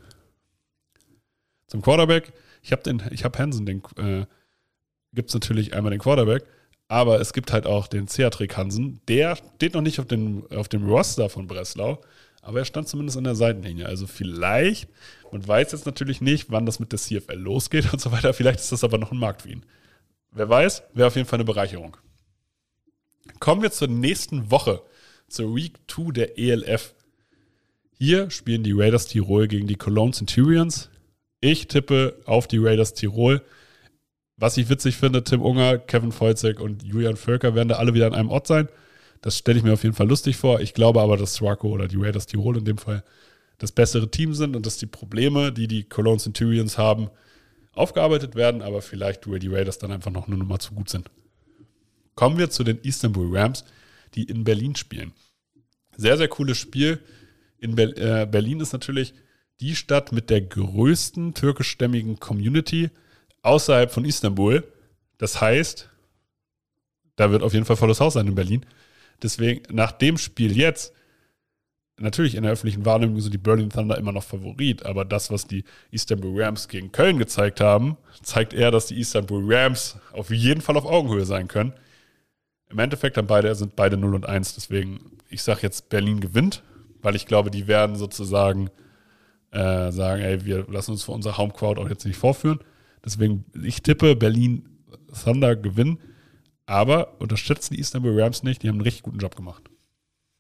Zum Quarterback, ich habe den, ich habe Hansen, den äh, gibt es natürlich einmal den Quarterback, aber es gibt halt auch den Ceatrik Hansen. Der steht noch nicht auf, den, auf dem Roster von Breslau, aber er stand zumindest an der Seitenlinie. Also vielleicht, man weiß jetzt natürlich nicht, wann das mit der C F L losgeht und so weiter. Vielleicht ist das aber noch ein Markt für ihn. Wer weiß, wäre auf jeden Fall eine Bereicherung. Kommen wir zur nächsten Woche, zur Week zwei der E L F. Hier spielen die Raiders Tirol gegen die Cologne Centurions. Ich tippe auf die Raiders Tirol. Was ich witzig finde, Tim Unger, Kevin Volzek und Julian Völker werden da alle wieder an einem Ort sein. Das stelle ich mir auf jeden Fall lustig vor. Ich glaube aber, dass Swarco oder die Raiders Tirol in dem Fall das bessere Team sind und dass die Probleme, die die Cologne Centurions haben, aufgearbeitet werden, aber vielleicht die Raiders dann einfach noch eine Nummer zu gut sind. Kommen wir zu den Istanbul Rams, die in Berlin spielen. Sehr, sehr cooles Spiel. In Be- äh, Berlin ist natürlich die Stadt mit der größten türkischstämmigen Community außerhalb von Istanbul. Das heißt, da wird auf jeden Fall volles Haus sein in Berlin. Deswegen, nach dem Spiel jetzt, natürlich in der öffentlichen Wahrnehmung sind die Berlin Thunder immer noch Favorit, aber das, was die Istanbul Rams gegen Köln gezeigt haben, zeigt eher, dass die Istanbul Rams auf jeden Fall auf Augenhöhe sein können. Im Endeffekt haben beide, sind beide null und eins, deswegen, ich sage jetzt, Berlin gewinnt, weil ich glaube, die werden sozusagen äh, sagen, ey, wir lassen uns vor unserer Home-Crowd auch jetzt nicht vorführen. Deswegen, ich tippe, Berlin Thunder gewinnen, aber unterschätzen die Istanbul Rams nicht, die haben einen richtig guten Job gemacht.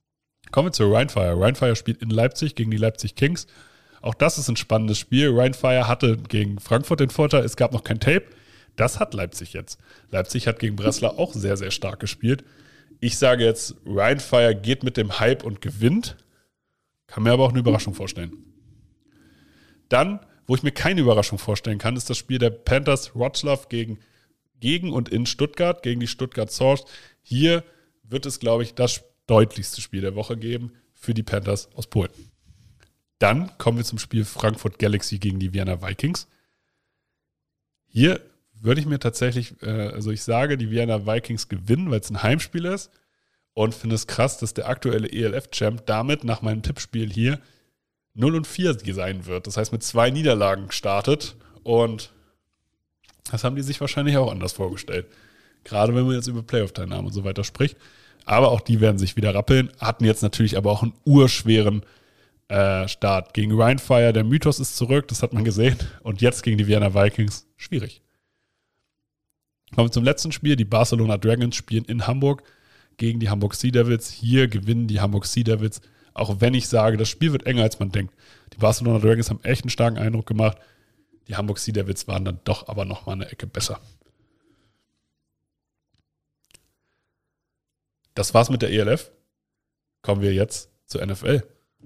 Kommen wir zu Rheinfire. Rheinfire spielt in Leipzig gegen die Leipzig Kings. Auch das ist ein spannendes Spiel. Rheinfire hatte gegen Frankfurt den Vorteil, es gab noch kein Tape. Das hat Leipzig jetzt. Leipzig hat gegen Breslau auch sehr, sehr stark gespielt. Ich sage jetzt, Rheinfire geht mit dem Hype und gewinnt. Kann mir aber auch eine Überraschung vorstellen. Dann, wo ich mir keine Überraschung vorstellen kann, ist das Spiel der Panthers Wroclaw gegen, gegen und in Stuttgart, gegen die Stuttgart Source. Hier wird es, glaube ich, das deutlichste Spiel der Woche geben für die Panthers aus Polen. Dann kommen wir zum Spiel Frankfurt Galaxy gegen die Vienna Vikings. Hier würde ich mir tatsächlich, äh, also ich sage, die Vienna Vikings gewinnen, weil es ein Heimspiel ist und finde es krass, dass der aktuelle E L F-Champ damit nach meinem Tippspiel hier null und vier sein wird. Das heißt, mit zwei Niederlagen startet und das haben die sich wahrscheinlich auch anders vorgestellt. Gerade wenn man jetzt über Playoff-Teilnahme und so weiter spricht. Aber auch die werden sich wieder rappeln, hatten jetzt natürlich aber auch einen urschweren äh, Start gegen Rheinfire. Der Mythos ist zurück, das hat man gesehen. Und jetzt gegen die Vienna Vikings, schwierig. Kommen wir zum letzten Spiel. Die Barcelona Dragons spielen in Hamburg gegen die Hamburg Sea Devils. Hier gewinnen die Hamburg Sea Devils, auch wenn ich sage, das Spiel wird enger, als man denkt. Die Barcelona Dragons haben echt einen starken Eindruck gemacht. Die Hamburg Sea Devils waren dann doch aber nochmal eine Ecke besser. Das war's mit der E L F. Kommen wir jetzt zur N F L.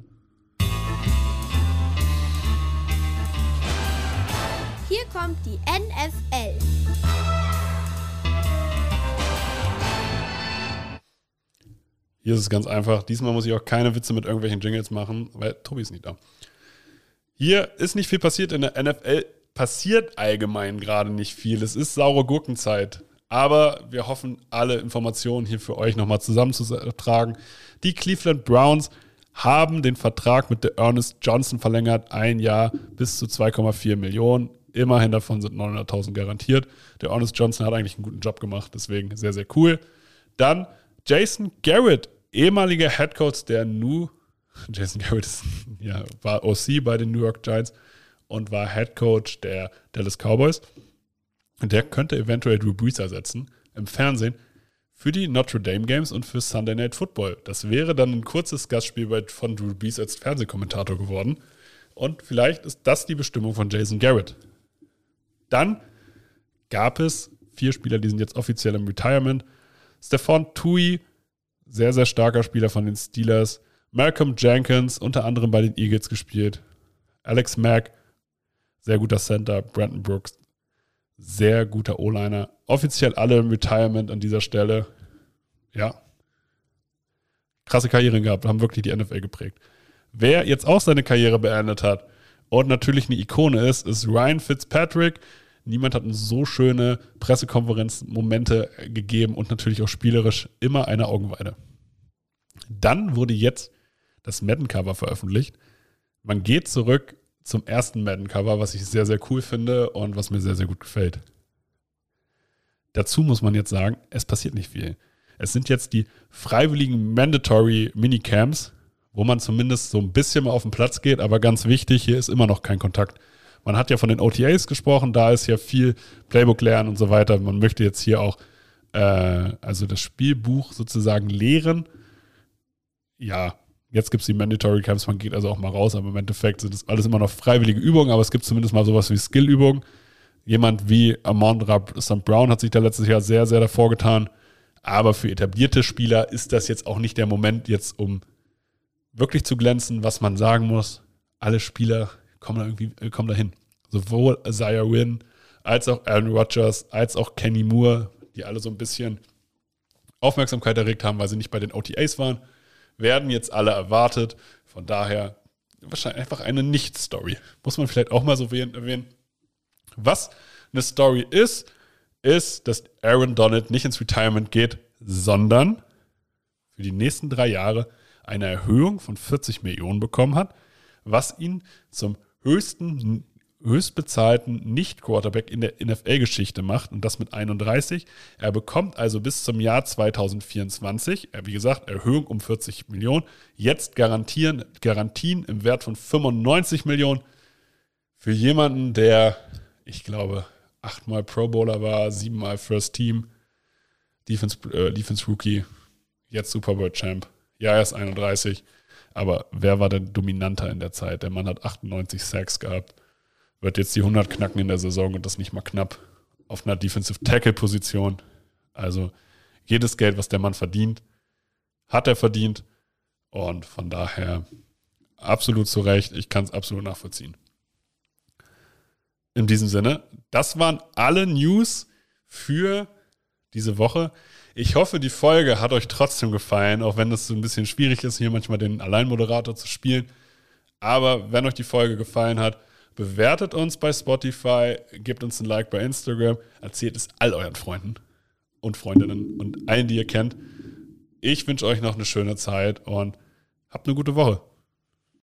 Hier kommt die N F L. Hier ist es ganz einfach. Diesmal muss ich auch keine Witze mit irgendwelchen Jingles machen, weil Tobi ist nicht da. Hier ist nicht viel passiert in der N F L. Passiert allgemein gerade nicht viel. Es ist saure Gurkenzeit. Aber wir hoffen, alle Informationen hier für euch nochmal zusammenzutragen. Die Cleveland Browns haben den Vertrag mit der Ernest Johnson verlängert. Ein Jahr bis zu zwei Komma vier Millionen. Immerhin davon sind neunhunderttausend garantiert. Der Ernest Johnson hat eigentlich einen guten Job gemacht. Deswegen sehr, sehr cool. Dann Jason Garrett, ehemaliger Headcoach der New, Jason Garrett ist, ja, war O C bei den New York Giants und war Headcoach der Dallas Cowboys. Und der könnte eventuell Drew Brees ersetzen im Fernsehen für die Notre Dame Games und für Sunday Night Football. Das wäre dann ein kurzes Gastspiel von Drew Brees als Fernsehkommentator geworden. Und vielleicht ist das die Bestimmung von Jason Garrett. Dann gab es vier Spieler, die sind jetzt offiziell im Retirement. Stephon Tuitt, sehr, sehr starker Spieler von den Steelers. Malcolm Jenkins, unter anderem bei den Eagles gespielt. Alex Mack, sehr guter Center. Brandon Brooks, sehr guter O-Liner. Offiziell alle im Retirement an dieser Stelle. Ja. Krasse Karrieren gehabt, haben wirklich die N F L geprägt. Wer jetzt auch seine Karriere beendet hat und natürlich eine Ikone ist, ist Ryan Fitzpatrick. Niemand hat uns so schöne Pressekonferenzmomente gegeben und natürlich auch spielerisch immer eine Augenweide. Dann wurde jetzt das Madden-Cover veröffentlicht. Man geht zurück zum ersten Madden-Cover, was ich sehr, sehr cool finde und was mir sehr, sehr gut gefällt. Dazu muss man jetzt sagen, es passiert nicht viel. Es sind jetzt die freiwilligen Mandatory Minicamps, wo man zumindest so ein bisschen mal auf den Platz geht, aber ganz wichtig, hier ist immer noch kein Kontakt. Man hat ja von den O T As gesprochen, da ist ja viel Playbook lernen und so weiter. Man möchte jetzt hier auch äh, also das Spielbuch sozusagen lehren. Ja, jetzt gibt es die Mandatory Camps, man geht also auch mal raus, aber im Endeffekt sind das alles immer noch freiwillige Übungen, aber es gibt zumindest mal sowas wie Skill-Übungen. Jemand wie Amon-Ra Saint Brown hat sich da letztes Jahr sehr, sehr davor getan. Aber für etablierte Spieler ist das jetzt auch nicht der Moment, jetzt um wirklich zu glänzen, was man sagen muss. Alle Spieler kommen da irgendwie kommen dahin. Sowohl Isaiah Wynn, als auch Aaron Rodgers, als auch Kenny Moore, die alle so ein bisschen Aufmerksamkeit erregt haben, weil sie nicht bei den O T As waren, werden jetzt alle erwartet. Von daher wahrscheinlich einfach eine Nicht-Story. Muss man vielleicht auch mal so erwähnen. Was eine Story ist, ist, dass Aaron Donald nicht ins Retirement geht, sondern für die nächsten drei Jahre eine Erhöhung von vierzig Millionen bekommen hat, was ihn zum höchsten, höchstbezahlten Nicht-Quarterback in der N F L-Geschichte macht und das mit einunddreißig. Er bekommt also bis zum Jahr zweitausendvierundzwanzig, wie gesagt, Erhöhung um vierzig Millionen, jetzt garantieren, Garantien im Wert von fünfundneunzig Millionen für jemanden, der, ich glaube, achtmal Pro Bowler war, siebenmal First Team, Defense, äh, Defense Rookie, jetzt Super Bowl Champ. Ja, er ist einunddreißig, aber wer war denn dominanter in der Zeit? Der Mann hat achtundneunzig Sacks gehabt, wird jetzt die hundert knacken in der Saison und das nicht mal knapp auf einer Defensive-Tackle-Position. Also jedes Geld, was der Mann verdient, hat er verdient und von daher absolut zu Recht. Ich kann es absolut nachvollziehen. In diesem Sinne, das waren alle News für diese Woche. Ich hoffe, die Folge hat euch trotzdem gefallen, auch wenn es so ein bisschen schwierig ist, hier manchmal den Alleinmoderator zu spielen. Aber wenn euch die Folge gefallen hat, bewertet uns bei Spotify, gebt uns ein Like bei Instagram, erzählt es all euren Freunden und Freundinnen und allen, die ihr kennt. Ich wünsche euch noch eine schöne Zeit und habt eine gute Woche.